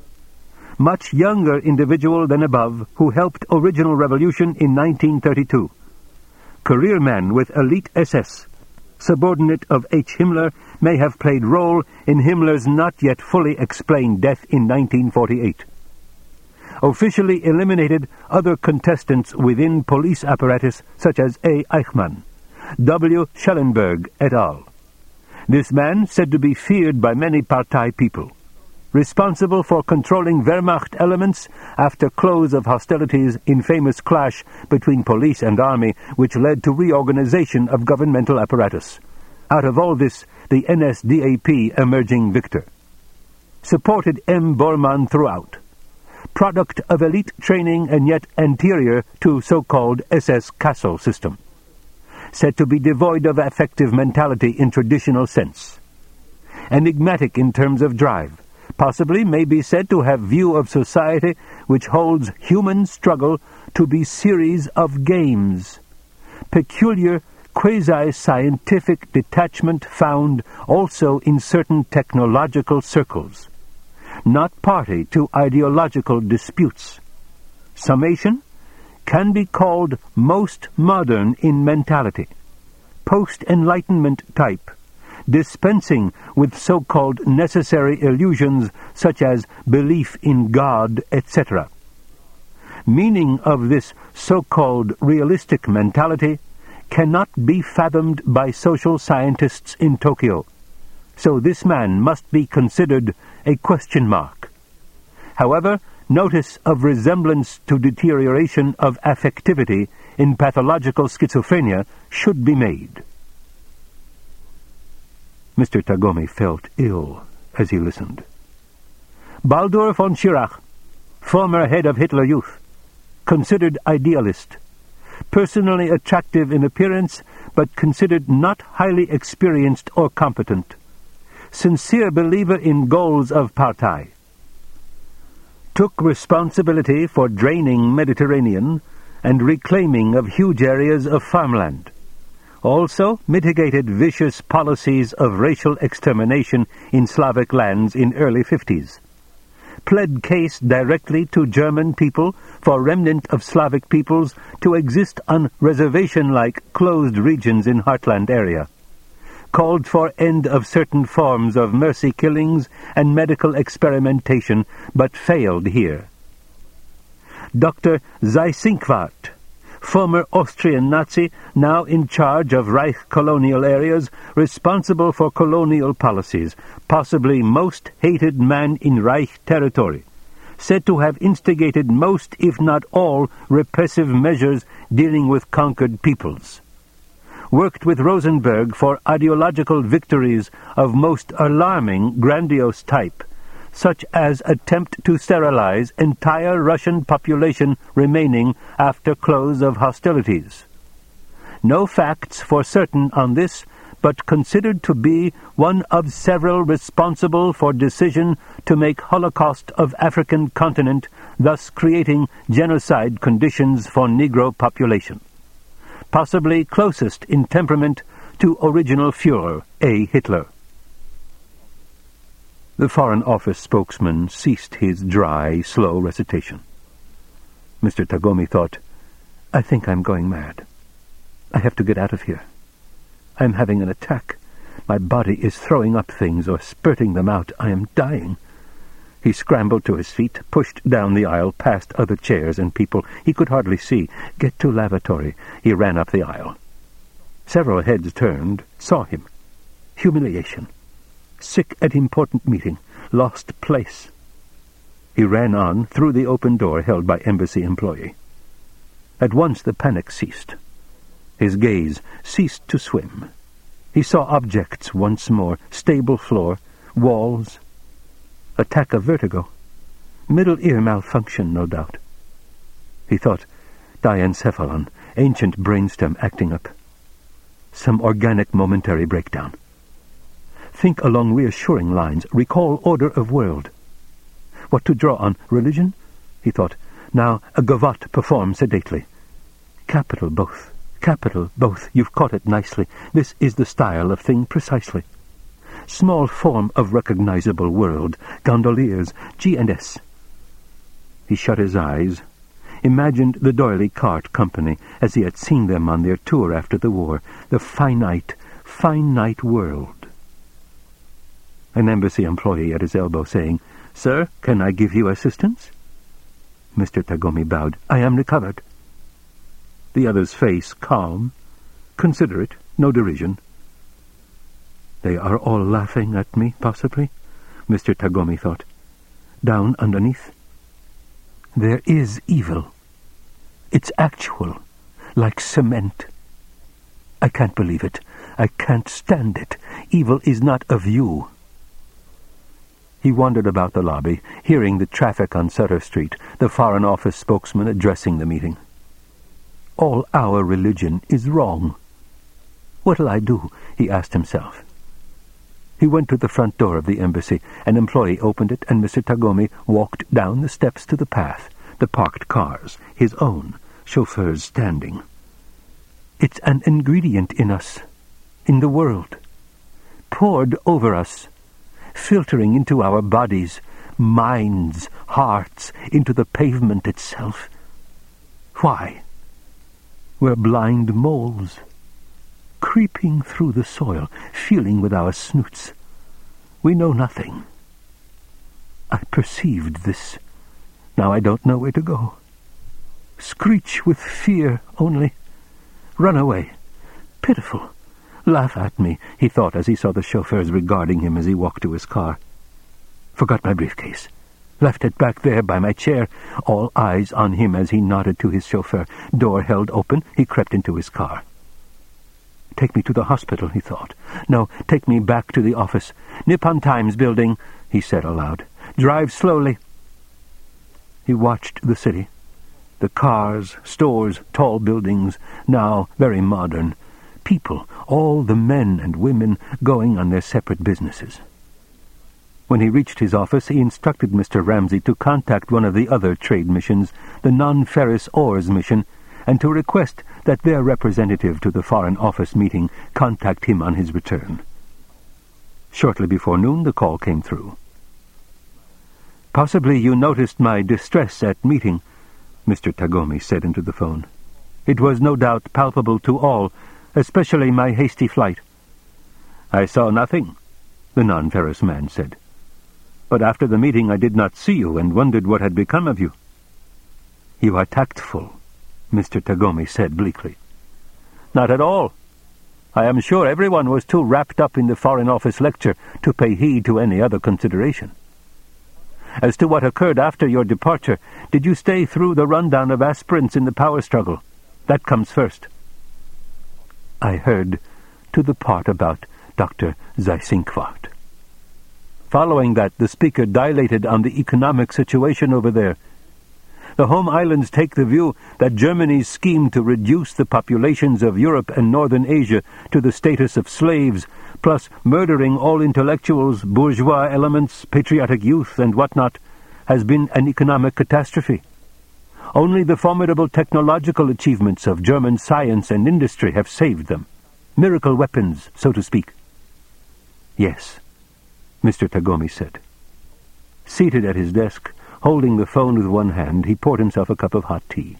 Much younger individual than above, who helped original revolution in nineteen thirty-two. Career man with elite S S. Subordinate of H. Himmler, may have played role in Himmler's not yet fully explained death in nineteen forty-eight. Officially eliminated other contestants within police apparatus such as A. Eichmann, W. Schellenberg et al. This man said to be feared by many Partei people. Responsible for controlling Wehrmacht elements after close of hostilities in famous clash between police and army, which led to reorganization of governmental apparatus. Out of all this, the N S D A P emerging victor. Supported M. Bormann throughout. Product of elite training and yet anterior to so-called S S Kassel system. Said to be devoid of affective mentality in traditional sense. Enigmatic in terms of drive. Possibly may be said to have view of society which holds human struggle to be series of games. Peculiar quasi-scientific detachment found also in certain technological circles. Not party to ideological disputes. Summation can be called most modern in mentality. Post-Enlightenment type. Dispensing with so-called necessary illusions such as belief in God, et cetera. Meaning of this so-called realistic mentality cannot be fathomed by social scientists in Tokyo, so this man must be considered a question mark. However, notice of resemblance to deterioration of affectivity in pathological schizophrenia should be made. Mister Tagomi felt ill as he listened. Baldur von Schirach, former head of Hitler Youth, considered idealist, personally attractive in appearance, but considered not highly experienced or competent, sincere believer in goals of Partei. Took responsibility for draining Mediterranean and reclaiming of huge areas of farmland. Also mitigated vicious policies of racial extermination in Slavic lands in early fifties. Pled case directly to German people for remnant of Slavic peoples to exist on reservation-like closed regions in heartland area. Called for end of certain forms of mercy killings and medical experimentation, but failed here. Doctor Seyss-Inquart, former Austrian Nazi, now in charge of Reich colonial areas, responsible for colonial policies, possibly most hated man in Reich territory, said to have instigated most, if not all, repressive measures dealing with conquered peoples. Worked with Rosenberg for ideological victories of most alarming, grandiose type, such as attempt to sterilize entire Russian population remaining after close of hostilities. No facts for certain on this, but considered to be one of several responsible for decision to make Holocaust of African continent, thus creating genocide conditions for Negro population. Possibly closest in temperament to original Führer, A. Hitler. The Foreign Office spokesman ceased his dry, slow recitation. Mister Tagomi thought, I think I'm going mad. I have to get out of here. I'm having an attack. My body is throwing up things or spurting them out. I am dying. He scrambled to his feet, pushed down the aisle, past other chairs and people he could hardly see. Get to lavatory. He ran up the aisle. Several heads turned, saw him. Humiliation. Sick at important meeting. Lost place. He ran on, through the open door held by embassy employee. At once the panic ceased. His gaze ceased to swim. He saw objects once more, stable floor, walls. Attack of vertigo. Middle ear malfunction, no doubt. He thought, diencephalon, ancient brainstem acting up. Some organic momentary breakdown. Think along reassuring lines, recall order of world. What to draw on? Religion? He thought. Now a gavotte perform sedately. Capital both. Capital both. You've caught it nicely. This is the style of thing precisely. Small form of recognizable world. Gondoliers. G and S. He shut his eyes, imagined the D'Oyly Cart Company as he had seen them on their tour after the war. The finite, finite world. An embassy employee at his elbow saying, "Sir, can I give you assistance?" Mister Tagomi bowed. "I am recovered." The other's face calm, considerate, no derision. They are all laughing at me, possibly, Mister Tagomi thought. Down underneath. There is evil. It's actual, like cement. I can't believe it. I can't stand it. Evil is not of you. He wandered about the lobby, hearing the traffic on Sutter Street, the Foreign Office spokesman addressing the meeting. All our religion is wrong. What'll I do? He asked himself. He went to the front door of the embassy. An employee opened it, and Mister Tagomi walked down the steps to the path, the parked cars, his own, chauffeurs standing. It's an ingredient in us, in the world, poured over us, filtering into our bodies, minds, hearts, into the pavement itself. Why? We're blind moles, creeping through the soil, feeling with our snoots. We know nothing. I perceived this. Now I don't know where to go. Screech with fear only. Run away. Pitiful. Laugh at me, he thought as he saw the chauffeurs regarding him as he walked to his car. Forgot my briefcase. Left it back there by my chair. All eyes on him as he nodded to his chauffeur. Door held open, he crept into his car. Take me to the hospital, he thought. No, take me back to the office. Nippon Times building, he said aloud. Drive slowly. He watched the city. The cars, stores, tall buildings, now very modern. People, all the men and women going on their separate businesses. When he reached his office, he instructed Mister Ramsey to contact one of the other trade missions, the non-ferrous ores mission, and to request that their representative to the Foreign Office meeting contact him on his return. Shortly before noon, the call came through. Possibly you noticed my distress at meeting, Mister Tagomi said into the phone. It was no doubt palpable to all, especially my hasty flight. I saw nothing, the non-ferrous man said. But after the meeting I did not see you and wondered what had become of you. You are tactful, Mister Tagomi said bleakly. Not at all. I am sure everyone was too wrapped up in the Foreign Office lecture to pay heed to any other consideration. As to what occurred after your departure, did you stay through the rundown of aspirants in the power struggle? That comes first. I heard to the part about Doctor Zysinkwart. Following that, the speaker dilated on the economic situation over there. The home islands take the view that Germany's scheme to reduce the populations of Europe and Northern Asia to the status of slaves, plus murdering all intellectuals, bourgeois elements, patriotic youth, and whatnot, has been an economic catastrophe. Only the formidable technological achievements of German science and industry have saved them. Miracle weapons, so to speak. Yes, Mister Tagomi said. Seated at his desk, holding the phone with one hand, he poured himself a cup of hot tea.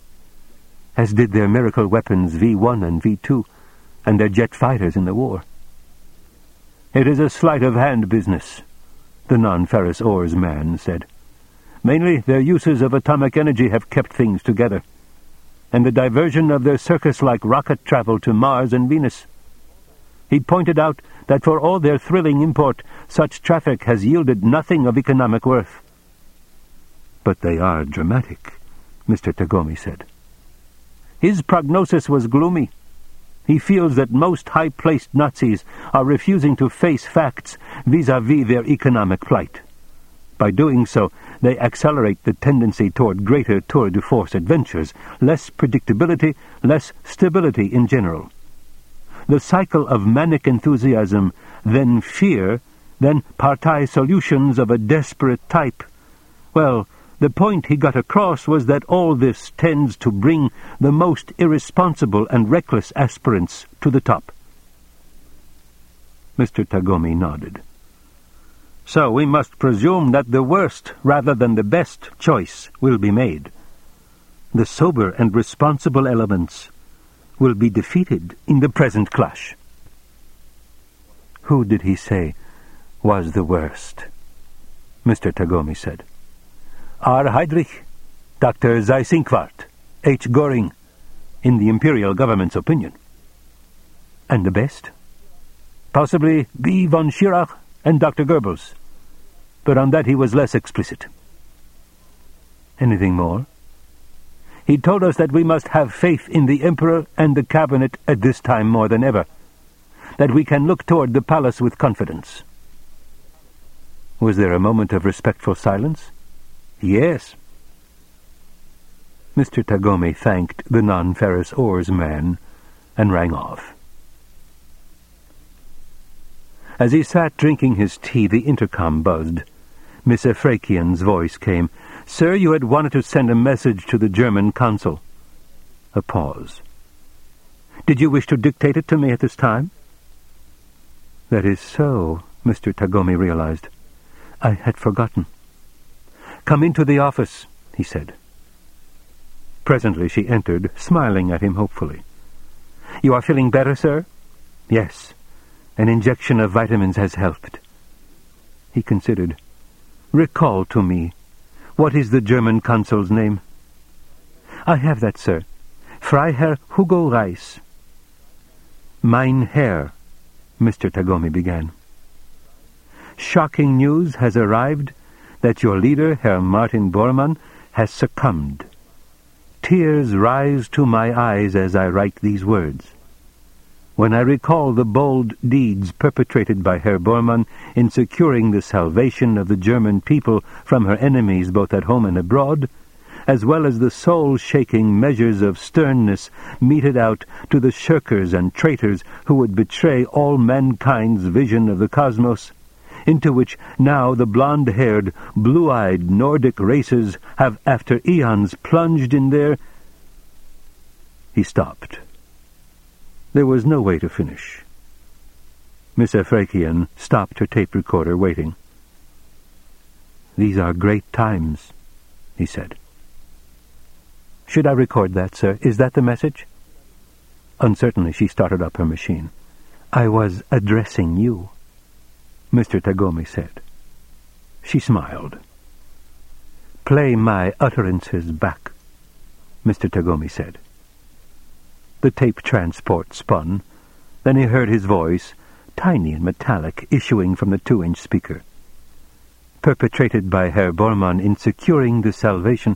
As did their miracle weapons V one and V two, and their jet fighters in the war. It is a sleight-of-hand business, the non-ferrous ores man said. Mainly their uses of atomic energy have kept things together, and the diversion of their circus-like rocket travel to Mars and Venus. He pointed out that for all their thrilling import, such traffic has yielded nothing of economic worth. But they are dramatic, Mister Tagomi said. His prognosis was gloomy. He feels that most high-placed Nazis are refusing to face facts vis-à-vis their economic plight. By doing so, they accelerate the tendency toward greater tour de force adventures, less predictability, less stability in general. The cycle of manic enthusiasm, then fear, then party solutions of a desperate type. Well, the point he got across was that all this tends to bring the most irresponsible and reckless aspirants to the top. Mister Tagomi nodded. So we must presume that the worst rather than the best choice will be made. The sober and responsible elements will be defeated in the present clash. Who did he say was the worst? Mister Tagomi said. R. Heydrich, Doctor Seyss-Inquart, H. Göring, in the imperial government's opinion. And the best? Possibly B. von Schirach and Doctor Goebbels, but on that he was less explicit. Anything more? He told us that we must have faith in the Emperor and the Cabinet at this time more than ever, that we can look toward the palace with confidence. Was there a moment of respectful silence? Yes. Mister Tagomi thanked the non-ferrous ores man and rang off. As he sat drinking his tea, the intercom buzzed. Miss Efrakian's voice came. Sir, you had wanted to send a message to the German consul. A pause. Did you wish to dictate it to me at this time? That is so, Mister Tagomi realized. I had forgotten. Come into the office, he said. Presently she entered, smiling at him hopefully. You are feeling better, sir? Yes. An injection of vitamins has helped. He considered. Recall to me, what is the German consul's name? I have that, sir. Freiherr Hugo Reis. Mein Herr, Mister Tagomi began. Shocking news has arrived that your leader, Herr Martin Bormann, has succumbed. Tears rise to my eyes as I write these words. When I recall the bold deeds perpetrated by Herr Bormann in securing the salvation of the German people from her enemies both at home and abroad, as well as the soul-shaking measures of sternness meted out to the shirkers and traitors who would betray all mankind's vision of the cosmos, into which now the blonde-haired, blue-eyed Nordic races have after eons plunged in their... He stopped. There was no way to finish. Miss Efrakian stopped her tape recorder, waiting. These are great times, he said. Should I record that, sir? Is that the message? Uncertainly, she started up her machine. I was addressing you, Mister Tagomi said. She smiled. Play my utterances back, Mister Tagomi said. The tape transport spun. Then he heard his voice, tiny and metallic, issuing from the two-inch speaker. Perpetrated by Herr Bormann in securing the salvation.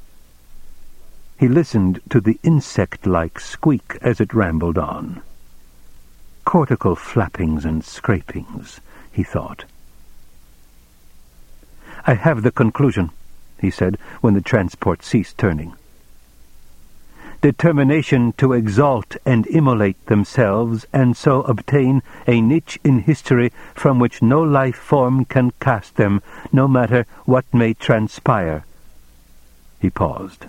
He listened to the insect-like squeak as it rambled on. Cortical flappings and scrapings, he thought. I have the conclusion, he said, when the transport ceased turning. Determination to exalt and immolate themselves and so obtain a niche in history from which no life form can cast them, no matter what may transpire. He paused.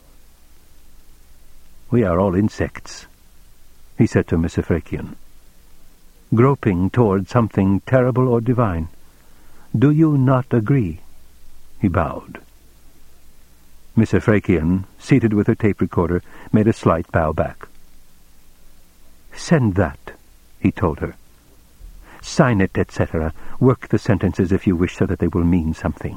We are all insects, he said to Miss Efrakian, groping toward something terrible or divine. Do you not agree? He bowed. Miss Efrakian, seated with her tape recorder, made a slight bow back. Send that, he told her. sign it, et cetera. Work the sentences if you wish so that they will mean something.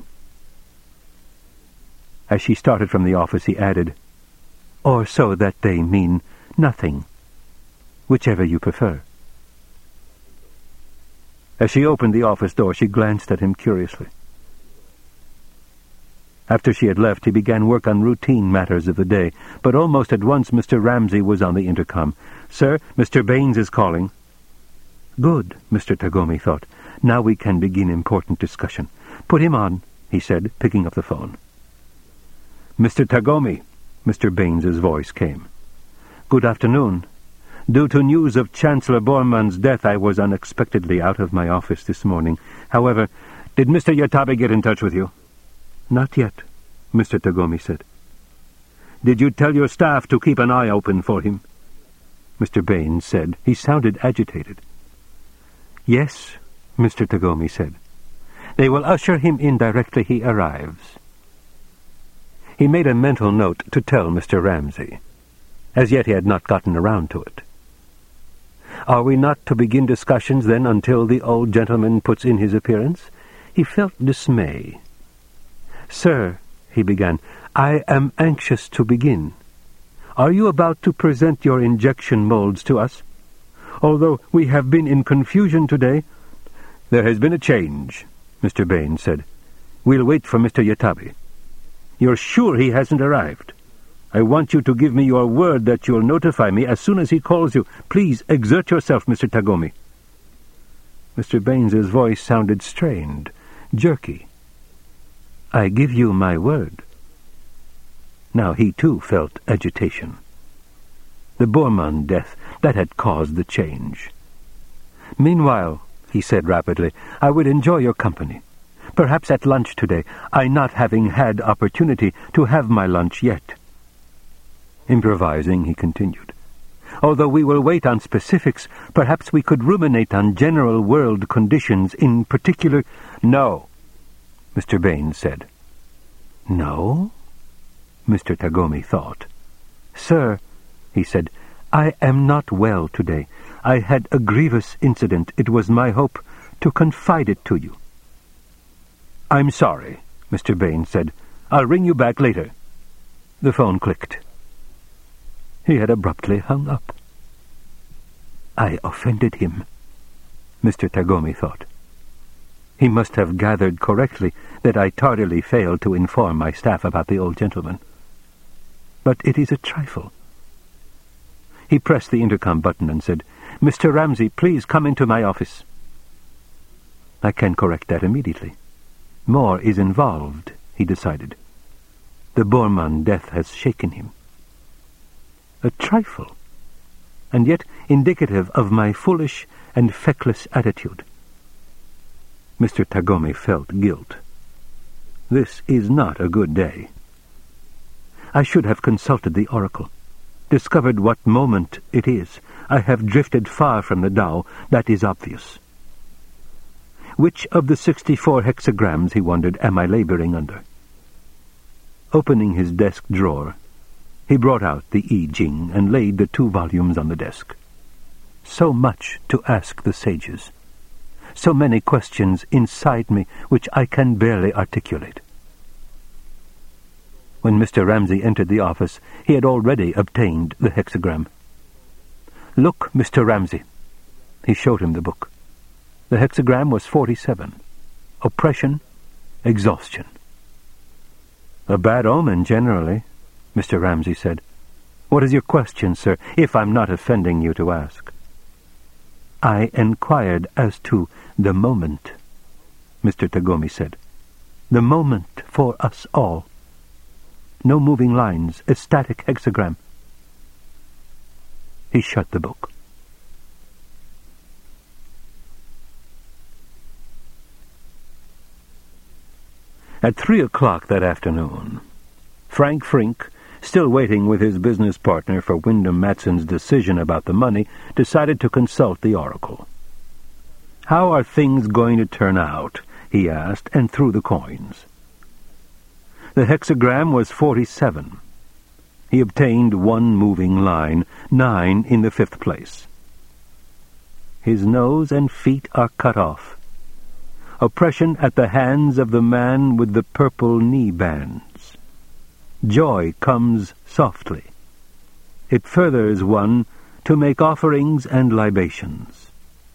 As she started from the office, he added, or so that they mean nothing, whichever you prefer. As she opened the office door, she glanced at him curiously. After she had left, he began work on routine matters of the day, but almost at once Mister Ramsay was on the intercom. "Sir, Mister Baines is calling." "Good," Mister Tagomi thought. "Now we can begin important discussion." "Put him on," he said, picking up the phone. "Mister Tagomi," Mister Baines's voice came. "Good afternoon. Due to news of Chancellor Bormann's death, I was unexpectedly out of my office this morning. However, did Mister Yatabe get in touch with you?" "Not yet," Mister Tagomi said. "Did you tell your staff to keep an eye open for him?" Mister Baines said. He sounded agitated. "Yes," Mister Tagomi said. "They will usher him in directly he arrives." He made a mental note to tell Mister Ramsay. As yet he had not gotten around to it. "Are we not to begin discussions, then, until the old gentleman puts in his appearance?" He felt dismay. "Sir," he began, "I am anxious to begin. Are you about to present your injection molds to us? Although we have been in confusion today—" "There has been a change," Mister Baines said. "We'll wait for Mister Yatabe. You're sure he hasn't arrived? I want you to give me your word that you'll notify me as soon as he calls you. Please exert yourself, Mister Tagomi." Mister Baines's voice sounded strained, jerky. "I give you my word." Now he too felt agitation. The Bormann death, that had caused the change. "Meanwhile," he said rapidly, "I would enjoy your company. Perhaps at lunch today, I not having had opportunity to have my lunch yet." Improvising, he continued, "Although we will wait on specifics, perhaps we could ruminate on general world conditions, in particular—" "No," Mister Baines said. "No?" Mister Tagomi thought. "Sir," he said, "I am not well today. I had a grievous incident. It was my hope to confide it to you." "I'm sorry," Mister Baines said. "I'll ring you back later." The phone clicked. He had abruptly hung up. I offended him, Mister Tagomi thought. He must have gathered correctly that I tardily failed to inform my staff about the old gentleman. But it is a trifle. He pressed the intercom button and said, "Mister Ramsay, please come into my office." I can correct that immediately. More is involved, he decided. The Bormann death has shaken him. A trifle, and yet indicative of my foolish and feckless attitude. Mister Tagomi felt guilt. This is not a good day. I should have consulted the oracle, discovered what moment it is. I have drifted far from the Tao, that is obvious. Which of the sixty-four hexagrams, he wondered, am I laboring under? Opening his desk drawer, he brought out the I Ching and laid the two volumes on the desk. So much to ask the sages. So many questions inside me which I can barely articulate. When Mister Ramsay entered the office, he had already obtained the hexagram. "Look, Mister Ramsay." He showed him the book. The hexagram was forty-seven. Oppression, exhaustion. "A bad omen, generally," Mister Ramsay said. "What is your question, sir, if I'm not offending you to ask?" "I inquired as to the moment," Mister Tagomi said. "The moment for us all. No moving lines, a static hexagram." He shut the book. At three o'clock that afternoon, Frank Frink, still waiting with his business partner for Wyndham Matson's decision about the money, decided to consult the oracle. "How are things going to turn out?" he asked, and threw the coins. The hexagram was forty-seven. He obtained one moving line, nine in the fifth place. his nose and feet are cut off. Oppression at the hands of the man with the purple knee bands. Joy comes softly. It furthers one to make offerings and libations.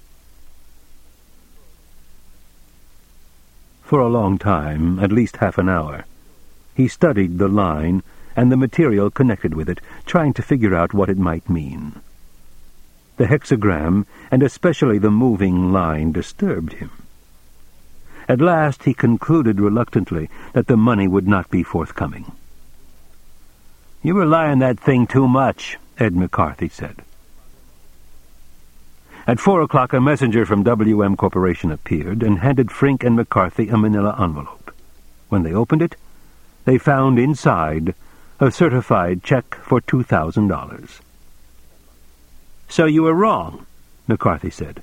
For a long time, at least half an hour, he studied the line and the material connected with it, trying to figure out what it might mean. The hexagram, and especially the moving line, disturbed him. At last he concluded reluctantly that the money would not be forthcoming. "You rely on that thing too much," Ed McCarthy said. At four o'clock a messenger from W M Corporation appeared and handed Frink and McCarthy a manila envelope. When they opened it, they found inside a certified check for two thousand dollars. "So you were wrong," McCarthy said.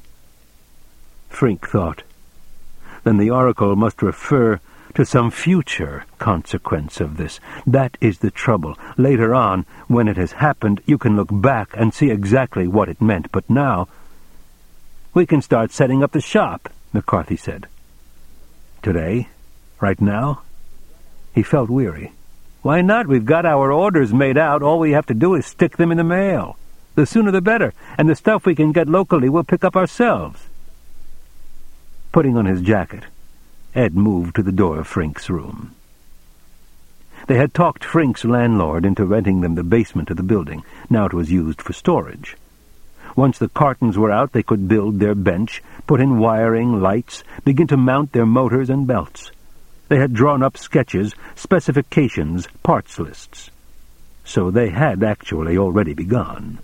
Frink thought. Then the oracle must refer to some future consequence of this. That is the trouble. Later on, when it has happened, you can look back and see exactly what it meant. But now, "We can start setting up the shop," McCarthy said. "Today? Right now?" He felt weary. "Why not? We've got our orders made out. All we have to do is stick them in the mail. The sooner the better, and the stuff we can get locally we'll pick up ourselves." Putting on his jacket, Ed moved to the door of Frink's room. They had talked Frink's landlord into renting them the basement of the building. Now it was used for storage. Once the cartons were out, they could build their bench, put in wiring, lights, begin to mount their motors and belts. They had drawn up sketches, specifications, parts lists. So they had actually already begun.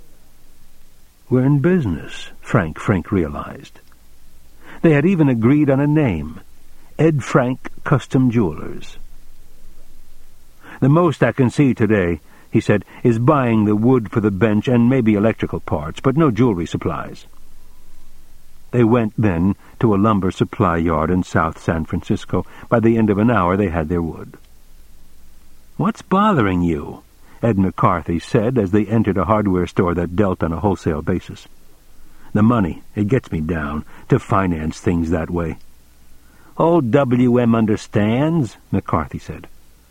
"We're in business," Frank Frink realized. They had even agreed on a name, Ed Frank Custom Jewelers. "The most I can see today," he said, "is buying the wood for the bench and maybe electrical parts, but no jewelry supplies." They went then to a lumber supply yard in South San Francisco. By the end of an hour they had their wood. "What's bothering you?" Ed McCarthy said as they entered a hardware store that dealt on a wholesale basis. "The money. It gets me down to finance things that way." "Old W M understands," McCarthy said.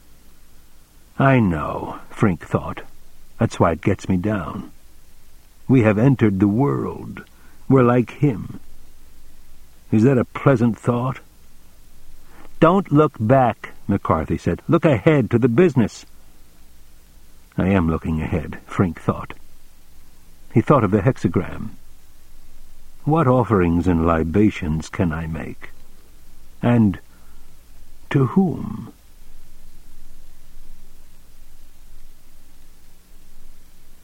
"I know," Frink thought. "That's why it gets me down. We have entered the world. We're like him. Is that a pleasant thought?" "Don't look back," McCarthy said. "Look ahead to the business." "I am looking ahead," Frink thought. He thought of the hexagram. What offerings and libations can I make? And to whom?